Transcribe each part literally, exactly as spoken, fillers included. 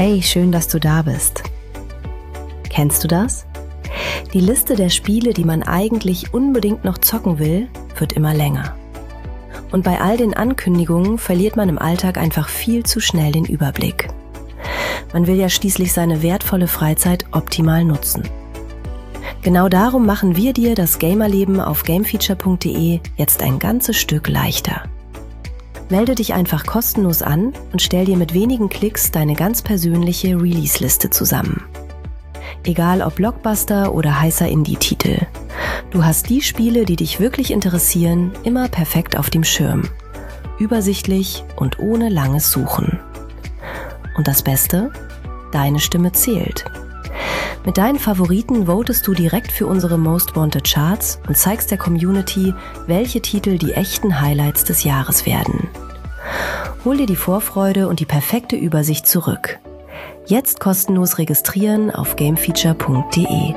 Hey, schön, dass du da bist. Kennst du das? Die Liste der Spiele, die man eigentlich unbedingt noch zocken will, wird immer länger. Und bei all den Ankündigungen verliert man im Alltag einfach viel zu schnell den Überblick. Man will ja schließlich seine wertvolle Freizeit optimal nutzen. Genau darum machen wir dir das Gamerleben auf gamefeature punkt de jetzt ein ganzes Stück leichter. Melde dich einfach kostenlos an und stell dir mit wenigen Klicks deine ganz persönliche Release-Liste zusammen. Egal ob Blockbuster oder heißer Indie-Titel. Du hast die Spiele, die dich wirklich interessieren, immer perfekt auf dem Schirm. Übersichtlich und ohne langes Suchen. Und das Beste? Deine Stimme zählt. Mit deinen Favoriten votest du direkt für unsere Most Wanted Charts und zeigst der Community, welche Titel die echten Highlights des Jahres werden. Hol dir die Vorfreude und die perfekte Übersicht zurück. Jetzt kostenlos registrieren auf gamefeature punkt de.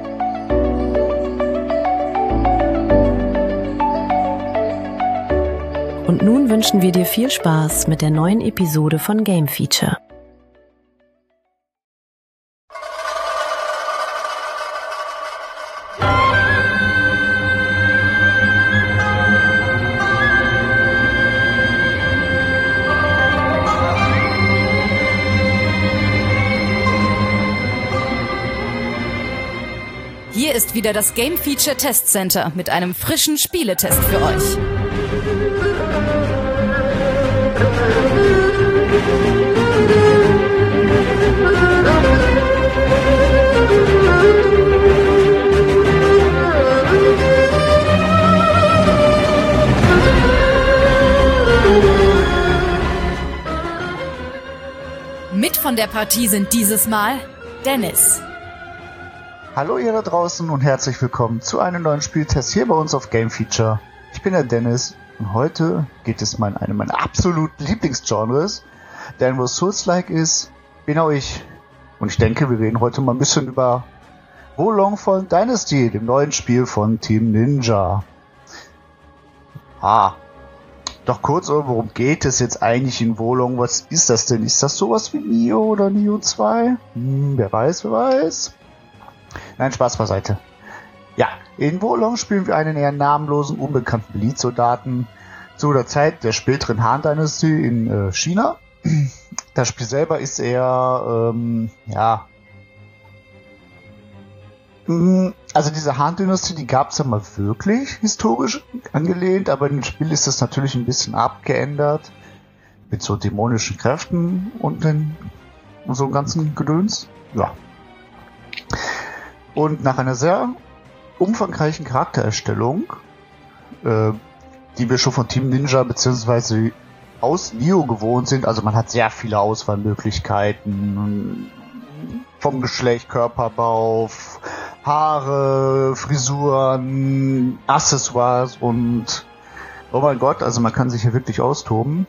Und nun wünschen wir dir viel Spaß mit der neuen Episode von Game Feature. Hier ist wieder das Game Feature Test Center mit einem frischen Spieletest für euch. Mit von der Partie sind dieses Mal Dennis. Hallo ihr da draußen und herzlich willkommen zu einem neuen Spieltest hier bei uns auf Game Feature. Ich bin der Dennis und heute geht es mal in einem meiner absoluten Lieblingsgenres, denn wo Souls-like ist, genau ich. Und ich denke, wir reden heute mal ein bisschen über Wo Long Fallen Dynasty, dem neuen Spiel von Team Ninja. Ah, doch kurz, worum geht es jetzt eigentlich in Wo Long? Was ist das denn? Ist das sowas wie Nioh oder Nioh zwei? Hm, wer weiß, wer weiß. Nein, Spaß beiseite. Ja, in Wo Long spielen wir einen eher namenlosen, unbekannten Elite-Soldaten zu der Zeit der späteren Han-Dynastie in äh, China. Das Spiel selber ist eher, ähm, ja... Also diese Han-Dynastie, die gab es ja mal wirklich historisch angelehnt, aber in dem Spiel ist das natürlich ein bisschen abgeändert. Mit so dämonischen Kräften und den und so einem ganzen Gedöns. Ja. Und nach einer sehr umfangreichen Charaktererstellung, äh, die wir schon von Team Ninja bzw. aus Nioh gewohnt sind, also man hat sehr viele Auswahlmöglichkeiten, vom Geschlecht, Körperbau, Haare, Frisuren, Accessoires und oh mein Gott, also man kann sich hier wirklich austoben.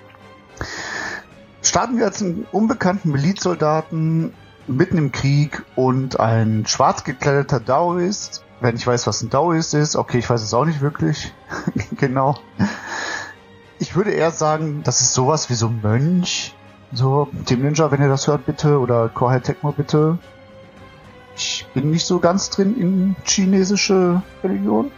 Starten wir als einen unbekannten Elite-Soldaten mitten im Krieg und ein schwarz gekleideter Daoist. Wenn ich weiß, was ein Daoist ist, okay, ich weiß es auch nicht wirklich. Genau. Ich würde eher sagen, das ist sowas wie so ein Mönch. So, Team Ninja, wenn ihr das hört, bitte. Oder Core High Techno, bitte. Ich bin nicht so ganz drin in chinesische Religion.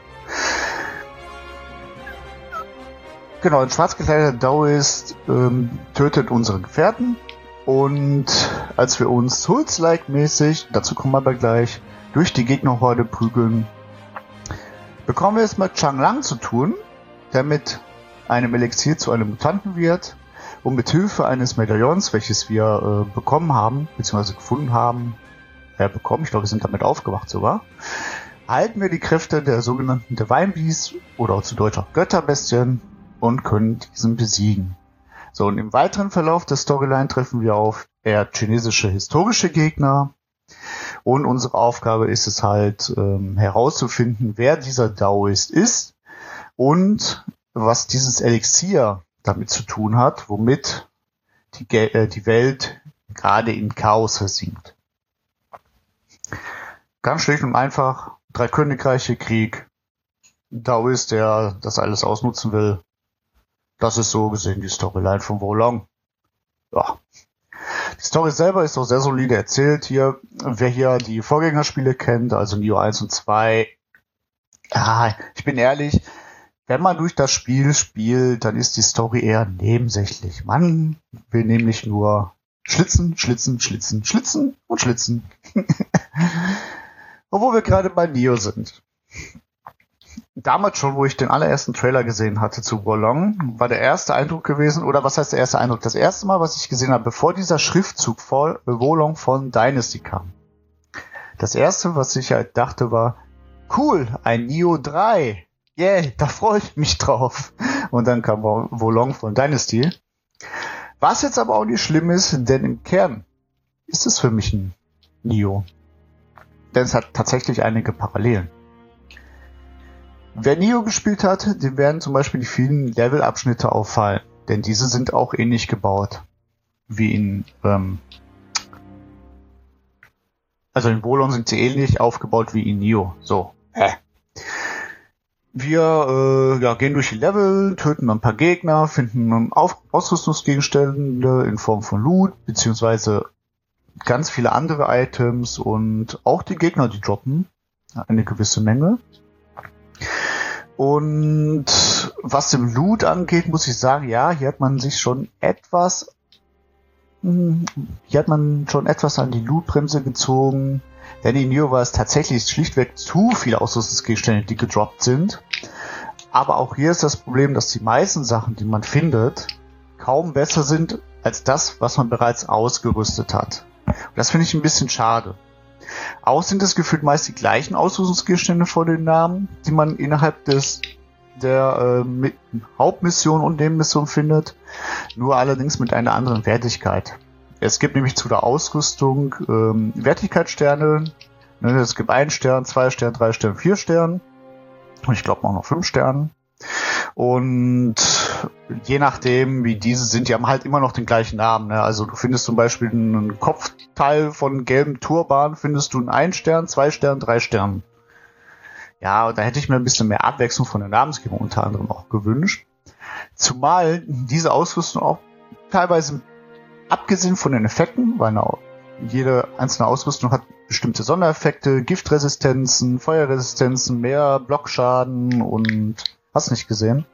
Genau, ein schwarz gekleideter Daoist ähm, tötet unsere Gefährten. Und als wir uns Souls-like mäßig, dazu kommen wir aber gleich, durch die Gegnerhorde prügeln, bekommen wir es mit Chang Lang zu tun, der mit einem Elixier zu einem Mutanten wird und mit Hilfe eines Medaillons, welches wir äh, bekommen haben, beziehungsweise gefunden haben, äh, bekommen, ich glaube, wir sind damit aufgewacht sogar, erhalten wir die Kräfte der sogenannten Divine Beasts oder auch zu Deutsch auch Götterbestien und können diesen besiegen. So, und im weiteren Verlauf der Storyline treffen wir auf eher chinesische historische Gegner. Und unsere Aufgabe ist es halt, ähm, herauszufinden, wer dieser Daoist ist und was dieses Elixier damit zu tun hat, womit die, Ge- äh, die Welt gerade in Chaos versinkt. Ganz schlicht und einfach, drei Königreiche, Krieg, Daoist, der das alles ausnutzen will. Das ist so gesehen die Storyline von Wo Long. Ja. Die Story selber ist auch sehr solide erzählt hier. Wer hier die Vorgängerspiele kennt, also Nioh eins und zwei, ah, ich bin ehrlich, wenn man durch das Spiel spielt, dann ist die Story eher nebensächlich. Man will nämlich nur schlitzen, schlitzen, schlitzen, schlitzen und schlitzen. Obwohl wir gerade bei Nioh sind. Damals schon, wo ich den allerersten Trailer gesehen hatte zu Wo Long, war der erste Eindruck gewesen, oder was heißt der erste Eindruck? Das erste Mal, was ich gesehen habe, bevor dieser Schriftzug von Wo Long von Dynasty kam. Das erste, was ich halt dachte, war, cool, ein Nioh drei. Yeah, da freue ich mich drauf. Und dann kam Wo Long von Dynasty. Was jetzt aber auch nicht schlimm ist, denn im Kern ist es für mich ein Nioh. Denn es hat tatsächlich einige Parallelen. Wer Nioh gespielt hat, dem werden zum Beispiel die vielen Levelabschnitte auffallen. Denn diese sind auch ähnlich gebaut. Wie in, ähm, also in Wo Long sind sie ähnlich aufgebaut wie in Nioh. So, hä? Wir äh, ja, gehen durch die Level, töten ein paar Gegner, finden Auf- Ausrüstungsgegenstände in Form von Loot, beziehungsweise ganz viele andere Items und auch die Gegner, die droppen eine gewisse Menge. Und was den Loot angeht, muss ich sagen, ja, hier hat man sich schon etwas, hier hat man schon etwas an die Lootbremse gezogen. Denn in Nioh war es tatsächlich schlichtweg zu viele Ausrüstungsgegenstände, die gedroppt sind. Aber auch hier ist das Problem, dass die meisten Sachen, die man findet, kaum besser sind als das, was man bereits ausgerüstet hat. Und das finde ich ein bisschen schade. Auch sind es gefühlt meist die gleichen Ausrüstungsgegenstände vor den Namen, die man innerhalb des der äh, Hauptmission und Nebenmission findet, nur allerdings mit einer anderen Wertigkeit. Es gibt nämlich zu der Ausrüstung ähm, Wertigkeitssterne. Ne, es gibt einen Stern, zwei Sterne, drei Sterne, vier Sterne. Und ich glaube auch noch fünf Sterne. Und je nachdem, wie diese sind, die haben halt immer noch den gleichen Namen. Ne? Also du findest zum Beispiel einen Kopfteil von gelbem Turban, findest du einen ein Stern, zwei Stern, drei Stern. Ja, und da hätte ich mir ein bisschen mehr Abwechslung von der Namensgebung unter anderem auch gewünscht. Zumal diese Ausrüstung auch teilweise, abgesehen von den Effekten, weil jede einzelne Ausrüstung hat bestimmte Sondereffekte, Giftresistenzen, Feuerresistenzen, mehr Blockschaden und hast nicht gesehen.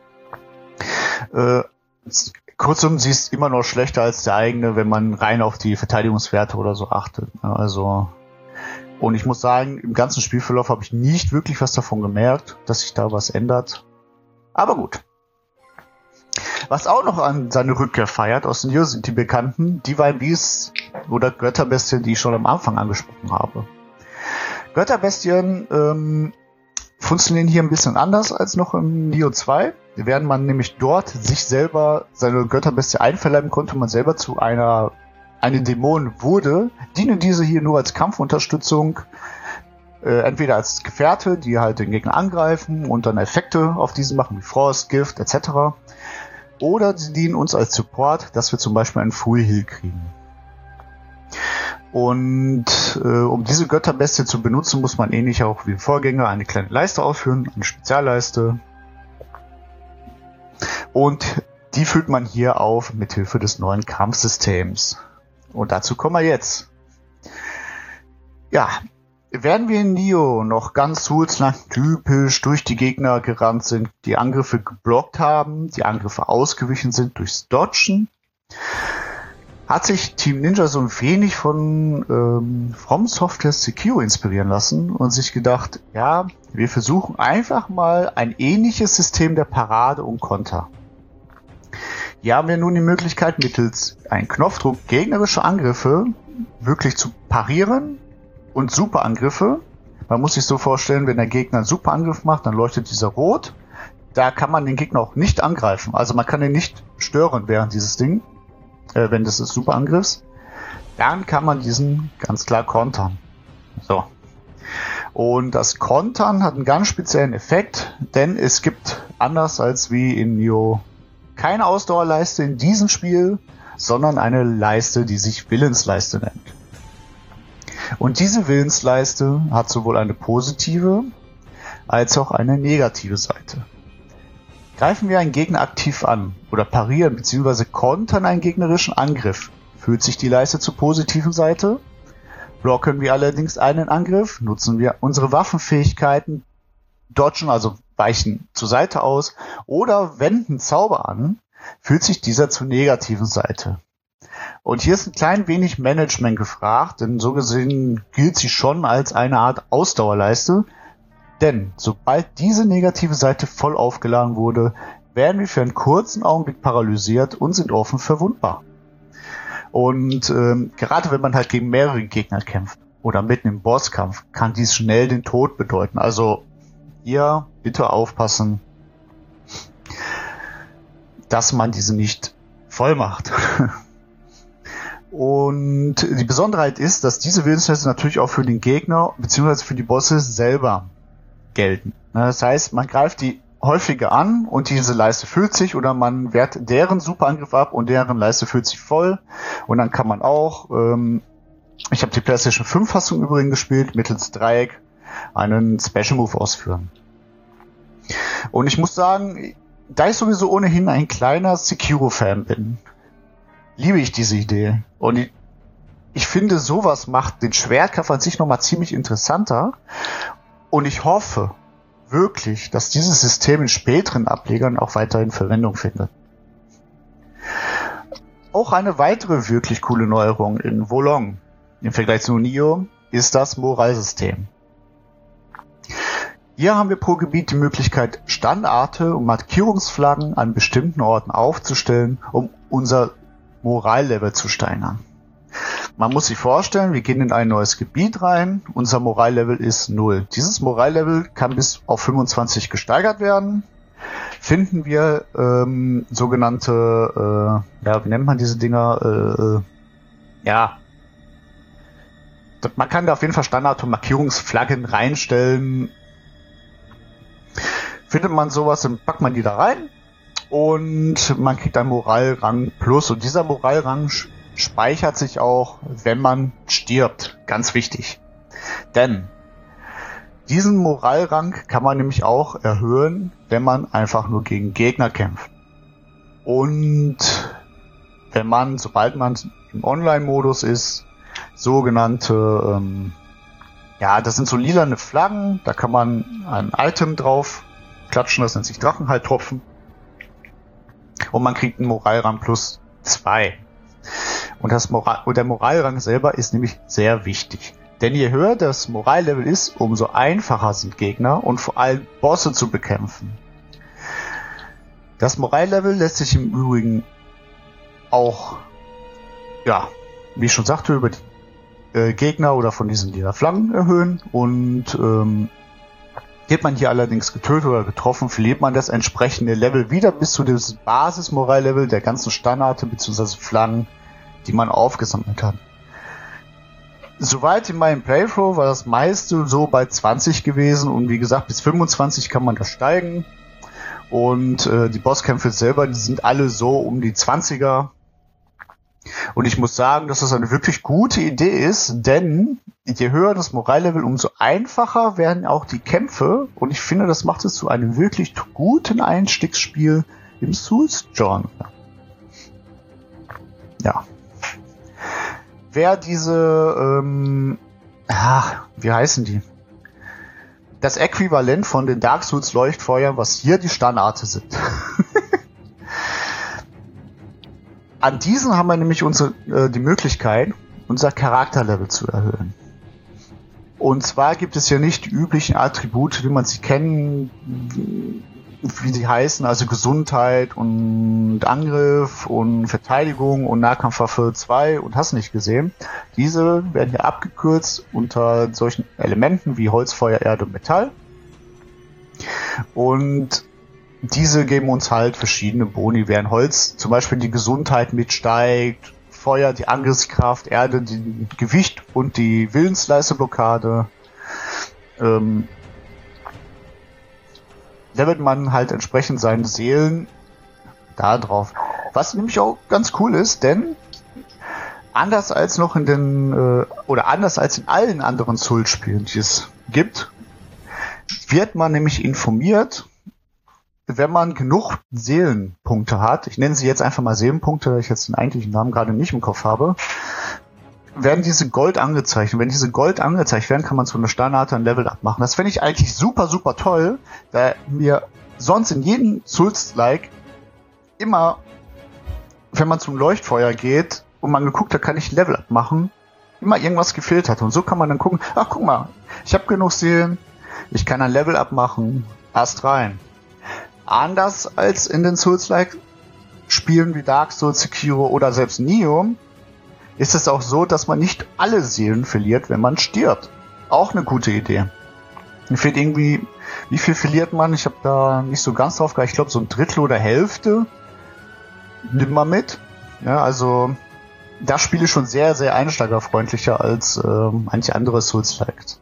Äh, kurzum, sie ist immer noch schlechter als der eigene, wenn man rein auf die Verteidigungswerte oder so achtet. Also, und ich muss sagen, im ganzen Spielverlauf habe ich nicht wirklich was davon gemerkt, dass sich da was ändert. Aber gut. Was auch noch an seine Rückkehr feiert aus Nioh sind die bekannten Divine Beasts oder Götterbestien, die ich schon am Anfang angesprochen habe. Götterbestien ähm, funktionieren hier ein bisschen anders als noch im Nioh zwei. Während man nämlich dort sich selber seine Götterbestie einverleiben konnte, man selber zu einer eine Dämon wurde, dienen diese hier nur als Kampfunterstützung, äh, entweder als Gefährte, die halt den Gegner angreifen und dann Effekte auf diesen machen, wie Frost, Gift et cetera. Oder sie dienen uns als Support, dass wir zum Beispiel einen Full Heal kriegen. Und äh, um diese Götterbestie zu benutzen, muss man ähnlich auch wie im Vorgänger eine kleine Leiste ausführen, eine Spezialleiste. Und die füllt man hier auf mit Hilfe des neuen Kampfsystems. Und dazu kommen wir jetzt. Ja, werden wir in Nioh noch ganz Souls-like typisch durch die Gegner gerannt sind, die Angriffe geblockt haben, die Angriffe ausgewichen sind durchs Dodgen, hat sich Team Ninja so ein wenig von ähm, From Software Secure inspirieren lassen und sich gedacht, ja, wir versuchen einfach mal ein ähnliches System der Parade und Konter. Hier haben wir nun die Möglichkeit, mittels einem Knopfdruck gegnerische Angriffe wirklich zu parieren und Superangriffe. Man muss sich so vorstellen, wenn der Gegner einen Superangriff macht, dann leuchtet dieser rot. Da kann man den Gegner auch nicht angreifen. Also man kann ihn nicht stören während dieses Ding, äh, wenn das ist Superangriffs. Dann kann man diesen ganz klar kontern. So. Und das Kontern hat einen ganz speziellen Effekt, denn es gibt, anders als wie in Nioh, keine Ausdauerleiste in diesem Spiel, sondern eine Leiste, die sich Willensleiste nennt. Und diese Willensleiste hat sowohl eine positive als auch eine negative Seite. Greifen wir einen Gegner aktiv an oder parieren bzw. kontern einen gegnerischen Angriff, fühlt sich die Leiste zur positiven Seite. Blocken wir allerdings einen Angriff, nutzen wir unsere Waffenfähigkeiten, dodgen, also weichen zur Seite aus oder wenden Zauber an, fühlt sich dieser zur negativen Seite. Und hier ist ein klein wenig Management gefragt, denn so gesehen gilt sie schon als eine Art Ausdauerleiste. Denn sobald diese negative Seite voll aufgeladen wurde, werden wir für einen kurzen Augenblick paralysiert und sind offen verwundbar. Und ähm, gerade wenn man halt gegen mehrere Gegner kämpft oder mitten im Bosskampf, kann dies schnell den Tod bedeuten. Also hier bitte aufpassen, dass man diese nicht voll macht. Und die Besonderheit ist, dass diese Willensnester natürlich auch für den Gegner bzw. für die Bosse selber gelten. Das heißt, man greift die häufiger an und diese Leiste füllt sich oder man wehrt deren Superangriff ab und deren Leiste füllt sich voll. Und dann kann man auch, ähm, ich habe die PlayStation fünf Fassung übrigens gespielt, mittels Dreieck einen Special Move ausführen. Und ich muss sagen, da ich sowieso ohnehin ein kleiner Sekiro-Fan bin, liebe ich diese Idee. Und ich, ich finde, sowas macht den Schwertkampf an sich nochmal ziemlich interessanter. Und ich hoffe wirklich, dass dieses System in späteren Ablegern auch weiterhin Verwendung findet. Auch eine weitere wirklich coole Neuerung in Wo Long im Vergleich zu Nioh ist das Moralsystem. Hier haben wir pro Gebiet die Möglichkeit, Standarte und Markierungsflaggen an bestimmten Orten aufzustellen, um unser Morallevel zu steigern. Man muss sich vorstellen, wir gehen in ein neues Gebiet rein, unser Morallevel ist null. Dieses Morallevel kann bis auf fünfundzwanzig gesteigert werden. Finden wir ähm, sogenannte, äh, ja, wie nennt man diese Dinger? Äh, ja, man kann da auf jeden Fall Standard- und Markierungsflaggen reinstellen. Findet man sowas, dann packt man die da rein und man kriegt einen Moralrang plus. Und dieser Moralrang speichert sich auch, wenn man stirbt. Ganz wichtig. Denn diesen Moralrang kann man nämlich auch erhöhen, wenn man einfach nur gegen Gegner kämpft. Und wenn man, sobald man im Online-Modus ist, sogenannte, ähm, ja, das sind so lilane Flaggen, da kann man ein Item drauf klatschen, das nennt sich Drachenheiltropfen. Und man kriegt einen Moralrang plus zwei. Und, das Moral- und der Moralrang selber ist nämlich sehr wichtig. Denn je höher das Morallevel ist, umso einfacher sind Gegner und vor allem Bosse zu bekämpfen. Das Morallevel lässt sich im Übrigen auch, ja, wie ich schon sagte, über die äh, Gegner oder von diesen lila Flaggen erhöhen. Und ähm, wird man hier allerdings getötet oder getroffen, verliert man das entsprechende Level wieder bis zu dem Basis-Morallevel der ganzen Standarte bzw. Flaggen, die man aufgesammelt hat. Soweit in meinem Playthrough war das meiste so bei zwanzig gewesen und wie gesagt, bis fünfundzwanzig kann man da steigen. Und äh, die Bosskämpfe selber, die sind alle so um die zwanziger. Und ich muss sagen, dass das eine wirklich gute Idee ist, denn je höher das Morallevel, umso einfacher werden auch die Kämpfe. Und ich finde, das macht es zu einem wirklich guten Einstiegsspiel im Souls-Genre. Ja. Wer diese, ähm, ach, wie heißen die? Das Äquivalent von den Dark Souls Leuchtfeuern, was hier die Standarte sind. An diesen haben wir nämlich unsere, äh, die Möglichkeit, unser Charakterlevel zu erhöhen. Und zwar gibt es ja nicht die üblichen Attribute, wie man sie kennen, wie sie heißen, also Gesundheit und Angriff und Verteidigung und Nahkampfwaffe zwei und hast nicht gesehen. Diese werden hier abgekürzt unter solchen Elementen wie Holz, Feuer, Erde und Metall. Und diese geben uns halt verschiedene Boni, während Holz zum Beispiel die Gesundheit mitsteigt, Feuer die Angriffskraft, Erde die Gewicht und die Willensleisteblockade. Ähm, levelt man halt entsprechend seine Seelen da drauf. Was nämlich auch ganz cool ist, denn anders als noch in den, äh, oder anders als in allen anderen Souls-Spielen, die es gibt, wird man nämlich informiert, wenn man genug Seelenpunkte hat, ich nenne sie jetzt einfach mal Seelenpunkte, da ich jetzt den eigentlichen Namen gerade nicht im Kopf habe, werden diese Gold angezeigt. Und wenn diese Gold angezeigt werden, kann man zu einer Standard ein Level-Up machen. Das fände ich eigentlich super, super toll, da mir sonst in jedem Souls-like immer, wenn man zum Leuchtfeuer geht und man geguckt hat, kann ich ein Level-Up machen, immer irgendwas gefehlt hat. Und so kann man dann gucken, ach guck mal, ich habe genug Seelen, ich kann ein Level-Up machen, Ast rein. Anders als in den Souls-like Spielen wie Dark Souls, Sekiro oder selbst Nioh, ist es auch so, dass man nicht alle Seelen verliert, wenn man stirbt. Auch eine gute Idee. Mir fehlt irgendwie, wie viel verliert man? Ich habe da nicht so ganz drauf geachtet. Ich glaube, so ein Drittel oder Hälfte nimmt man mit. Ja, also das Spiel ist schon sehr, sehr einsteigerfreundlicher als äh, manche andere Souls-Likes.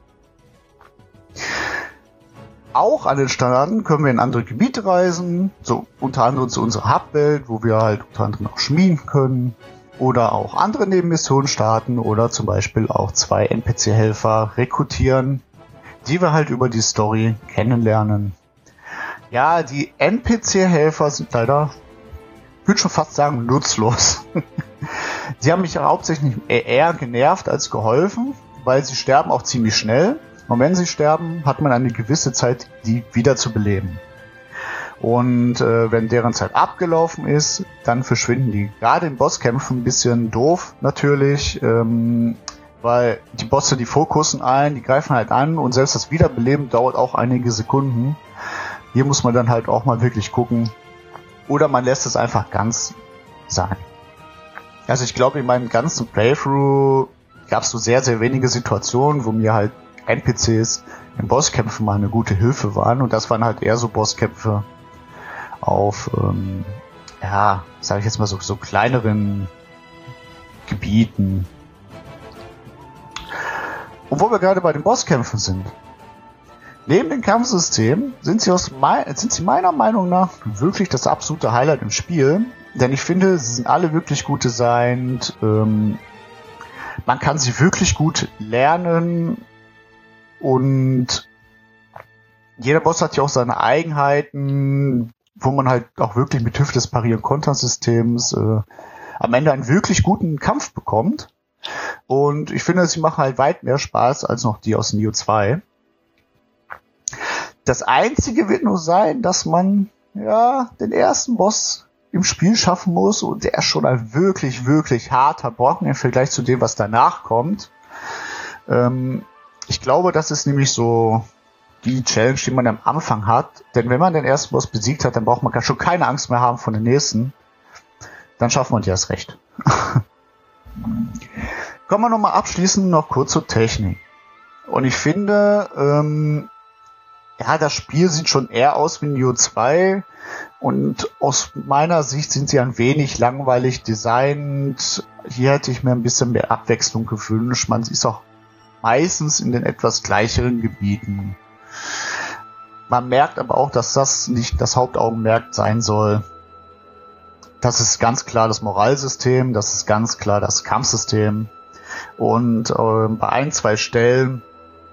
Auch an den Standarten können wir in andere Gebiete reisen, so unter anderem zu unserer Hubwelt, wo wir halt unter anderem auch schmieden können. Oder auch andere Nebenmissionen starten oder zum Beispiel auch zwei N P C-Helfer rekrutieren, die wir halt über die Story kennenlernen. Ja, die N P C-Helfer sind leider, ich würde schon fast sagen, nutzlos. Die haben mich hauptsächlich eher genervt als geholfen, weil sie sterben auch ziemlich schnell. Und wenn sie sterben, hat man eine gewisse Zeit, die wieder zu beleben. Und äh, wenn deren Zeit abgelaufen ist, dann verschwinden die. Gerade in Bosskämpfen ein bisschen doof natürlich, ähm, weil die Bosse, die fokussen ein, die greifen halt an und selbst das Wiederbeleben dauert auch einige Sekunden. Hier muss man dann halt auch mal wirklich gucken. Oder man lässt es einfach ganz sein. Also ich glaube, in meinem ganzen Playthrough gab es so sehr, sehr wenige Situationen, wo mir halt N P Cs in Bosskämpfen mal eine gute Hilfe waren. Und das waren halt eher so Bosskämpfe auf, ähm, ja, sage ich jetzt mal so, so kleineren Gebieten. Und wo wir gerade bei den Bosskämpfen sind. Neben dem Kampfsystem sind sie, aus mein, sind sie meiner Meinung nach wirklich das absolute Highlight im Spiel. Denn ich finde, sie sind alle wirklich gut designt. Ähm, man kann sie wirklich gut lernen. Und jeder Boss hat ja auch seine Eigenheiten, wo man halt auch wirklich mit Hilfe des Parieren-Kontersystems äh, am Ende einen wirklich guten Kampf bekommt. Und ich finde, sie machen halt weit mehr Spaß als noch die aus Nioh zwei. Das Einzige wird nur sein, dass man ja den ersten Boss im Spiel schaffen muss und der ist schon ein wirklich, wirklich harter Brocken im Vergleich zu dem, was danach kommt. Ähm, ich glaube, das ist nämlich so die Challenge, die man am Anfang hat. Denn wenn man den ersten Boss besiegt hat, dann braucht man schon keine Angst mehr haben vor den nächsten. Dann schafft man ja das recht. Kommen wir nochmal abschließend noch kurz zur Technik. Und ich finde, ähm, ja, das Spiel sieht schon eher aus wie Nioh zwei. Und aus meiner Sicht sind sie ein wenig langweilig designt. Hier hätte ich mir ein bisschen mehr Abwechslung gewünscht. Man ist auch meistens in den etwas gleicheren Gebieten. Man merkt aber auch, dass das nicht das Hauptaugenmerk sein soll. Das ist ganz klar das Moralsystem, das ist ganz klar das Kampfsystem. Und äh, bei ein, zwei Stellen,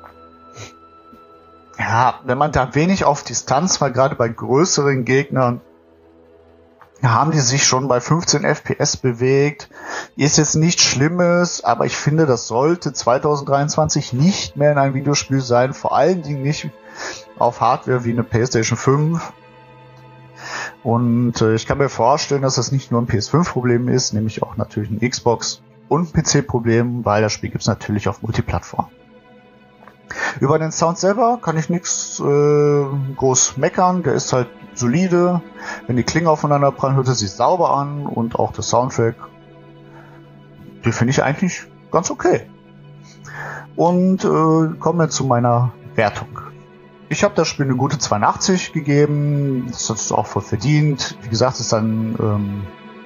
ja, wenn man da wenig auf Distanz war, gerade bei größeren Gegnern, haben die sich schon bei fünfzehn F P S bewegt. Ist jetzt nichts Schlimmes, aber ich finde, das sollte zwanzig dreiundzwanzig nicht mehr in einem Videospiel sein. Vor allen Dingen nicht auf Hardware wie eine PlayStation fünf. Und äh, ich kann mir vorstellen, dass das nicht nur ein P S fünf Problem ist, nämlich auch natürlich ein Xbox und ein P C Problem, weil das Spiel gibt es natürlich auf Multiplattform. Über den Sound selber kann ich nichts äh, groß meckern, der ist halt solide. Wenn die Klingen aufeinander prallen, hört es sich sauber an und auch der Soundtrack, den finde ich eigentlich ganz okay. Und äh, kommen wir zu meiner Wertung. Ich habe das Spiel eine gute zweiundachtzig gegeben, das ist auch voll verdient. Wie gesagt, es ist ein ähm,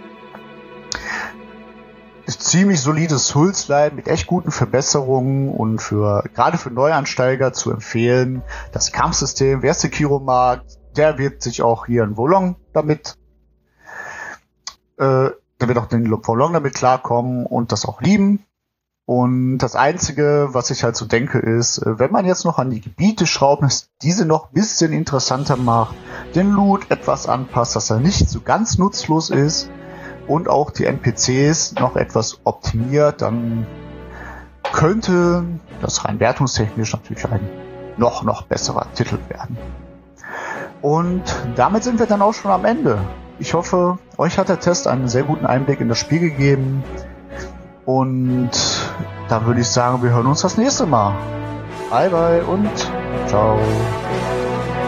ist ziemlich solides Souls-like mit echt guten Verbesserungen und für gerade für Neuansteiger zu empfehlen. Das Kampfsystem, wer Sekiro mag, der wird sich auch hier in Wo Long damit äh, der wird auch den Wo Long damit klarkommen und das auch lieben. Und das Einzige, was ich halt so denke, ist, wenn man jetzt noch an die Gebiete schraubt, diese noch ein bisschen interessanter macht, den Loot etwas anpasst, dass er nicht so ganz nutzlos ist und auch die N P Cs noch etwas optimiert, dann könnte das rein wertungstechnisch natürlich ein noch, noch besserer Titel werden. Und damit sind wir dann auch schon am Ende. Ich hoffe, euch hat der Test einen sehr guten Einblick in das Spiel gegeben. Und dann würde ich sagen, wir hören uns das nächste Mal. Bye bye und ciao.